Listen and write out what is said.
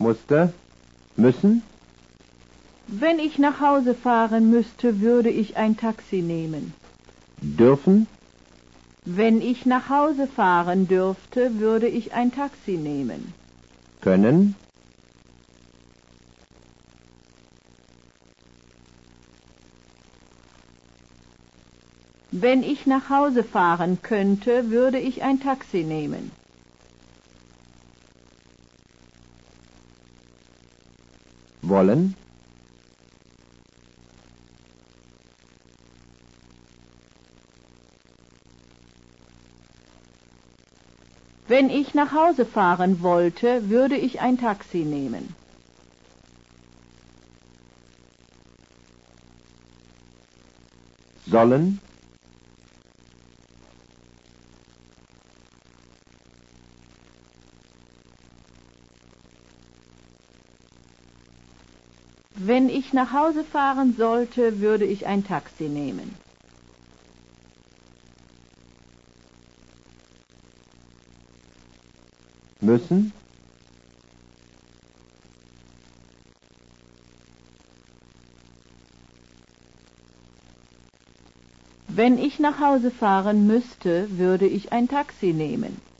musste, müssen. Wenn ich nach Hause fahren müsste, würde ich ein Taxi nehmen. Dürfen, Wenn ich nach Hause fahren dürfte, würde ich ein Taxi nehmen. können. Wenn ich nach Hause fahren könnte, würde ich ein Taxi nehmen. Wollen, Wenn ich nach Hause fahren wollte, würde ich ein Taxi nehmen. sollen, Wenn ich nach Hause fahren sollte, würde ich ein Taxi nehmen. müssen, Wenn ich nach Hause fahren müsste, würde ich ein Taxi nehmen.